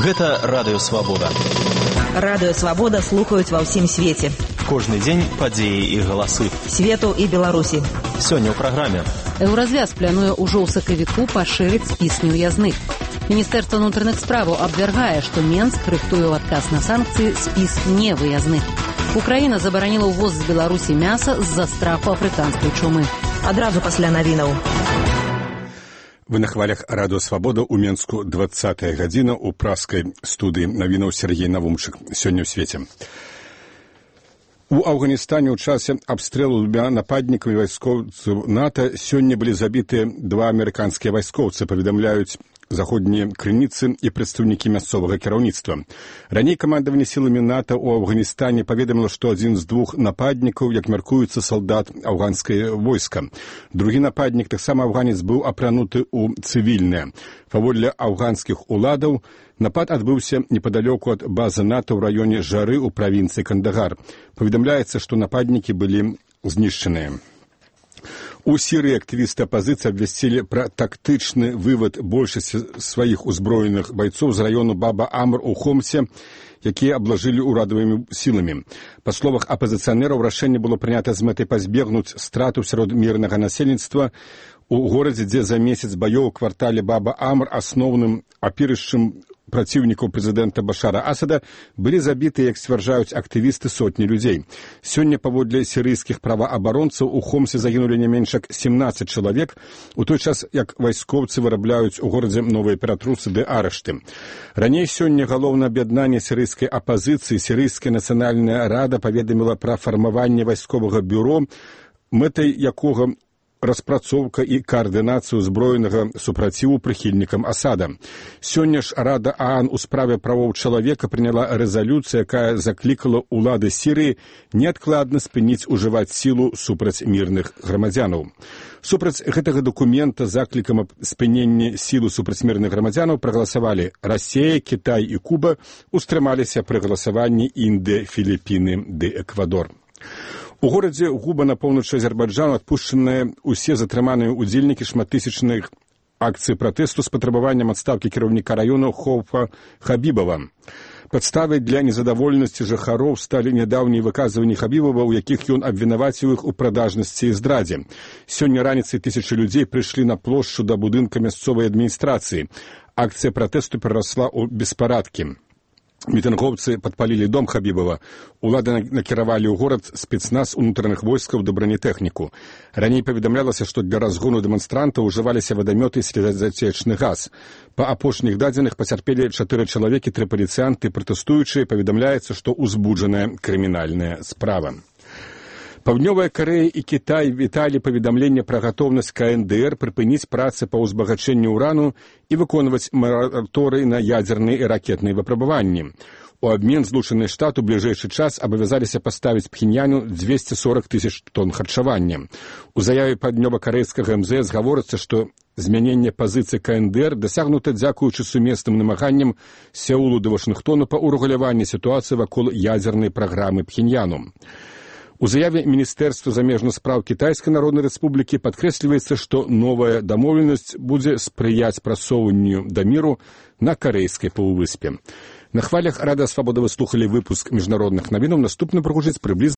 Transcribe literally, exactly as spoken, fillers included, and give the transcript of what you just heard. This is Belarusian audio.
Гэта Радыё Свабода. Радыё Свабода слухаюць ва ўсім свеце. Кожны дзень падзеі і галасы. Свету і Беларусі. Сёння ў праграме. Еўразвяз плануе ўжо ў сакавіку пашырыць спіс неўязных. Міністэрства ўнутраных справаў абвяргае, што Менск рыхтуе ў адказ на санкцыі спіс невыязных. Украіна забараніла ўвоз з Беларусі мяса з-за страху афрыканскай чумы. Адразу пасля навінаў. Вы на хвалях Радыё Свабода ў Менску двадцатая гадзіна ў праскай студыі навінаў Сергей Навумчык. Сёння ў свеце. У Афганістане ў часе абстрэлу двума нападнікамі вайскоўцаў НАТО сёння былі забітыя два амерыканскія вайскоўцы, паведамляюць заходнія крыніцы і прадстаўнікі мясцовага кіраўніцтва. Раней камандаванне сіламі НАТО ў Афганістане паведаміла, што адзін з двух нападнікаў, як мяркуецца, салдат афганскае войска. Другі нападнік, таксама афганец, быў апрануты ў цывільнае. Паводле афганскіх уладаў, напад адбыўся непадалёку ад базы НАТО ў раёне Жары ў правінцыі Кандагар. Паведамляецца, што нападнікі былі знішчаныя. У Сірыі актывісты апазіцыі абвясцілі пра тактычны вывад большасці сваіх узброеных байцоў з раёну Баба-Амр у Хомсе, якія аблажылі ўрадавымі сіламі. Па словах апазіцыянераў, рашэнне было прынята з мэтай пазбегнуць страту сярод мірнага насельніцтва у горадзе, дзе за месяц баёў у квартале Баба-Амр асноўным апірышчым праціўнікаў прэзідэнта Башара Асада былі забіты, як сцвярджаюць актывісты, сотні людзей. Сёння, паводле сірыйскіх праваабаронцаў, у Хомсе загінулі не менш як семнаццаць чалавек, у той час, як вайскоўцы вырабляюць у горадзе новыя ператрусы ды арышты. Раней сёння галоўнае аб'яднанне сірыйскай апазіцыі, Сірыйская нацыянальная рада, паведаміла пра фармаванне вайсковага бюро, мэтай якога распрацоўка і каардынацыю узброенага супраціву прыхільнікам Асада. Сёння ж Рада ААН у справе правоў чалавека прыняла рэзалюцыю, якая заклікала ўлады Сірыі неадкладна спыніць ужываць сілу супраць мірных грамадзянаў. Супраць гэтага дакумента заклікам аб спыненні сілы супраць мірных грамадзянаў прагаласавалі Расія, Кітай і Куба, устрымаліся пры галасаванні Індыя, Філіпіны ды Эквадор. У горадзе Губа на поўначы Азербайджану адпушчаныя ўсе затрыманыя ўдзельнікі шматтысячных акцый пратэсту з патрабаваннем адстаўкі кіраўніка раёну Хоўфа Хабібава. Падставай для незадаволенасці жыхароў сталі нядаўнія выказванні Хабібава, у якіх ён абвінаваціў іх у прадажнасці і здрадзе. Сёння раніцай тысячы людзей прыйшлі на плошчу да будынка мясцовай адміністрацыі. Акцыя пратэсту перарасла ў беспарадкі. Мітынгоўцы падпалілі дом Хабібава. Улады накіравалі ў горад спецназ унутраных войскаў да бронетэхніку. Раней паведамлялася, што для разгону дэманстрантаў ужываліся вадамёты і слезацечны газ. Па апошніх дадзеных пацярпелі чатыры чалавекі, тры паліцыянты, пратэстуючыя, паведамляецца, што ўзбуджаная крымінальная справа. Паўднёвая Карэя і Кітай віталі паведамленне пра гатоўнасць КНДР прыпыніць працы па ўзбагачэнню ўрану і выконваць мараторый на ядзерныя і ракетныя выпрабаванні. У абмен Злучаныя Штаты ў бліжэйшы час абавязаліся паставіць Пхеньяну дзвесце сорак тысяч тонн харчавання. У заяве паўднёва-карэйскага эм зэ эс гаворыцца, што змяненне пазіцыі КНДР дасягнута дзякуючы сумесным намаганням Сеулу ды Вашынгтону па ўрэгуляванні сітуацыі вакол ядзернай праграмы Пхеньяну. У заяве Міністэрства замежных спраў Кітайскай Народнай Рэспублікі падкрэсліваецца, што новая дамоўленасць будзе спрыяць прасоўванню да міру на карэйскай паўвыспе. На хвалях Радыё Свабода вы слухалі выпуск міжнародных навінаў. Наступны прагучыць прыблізна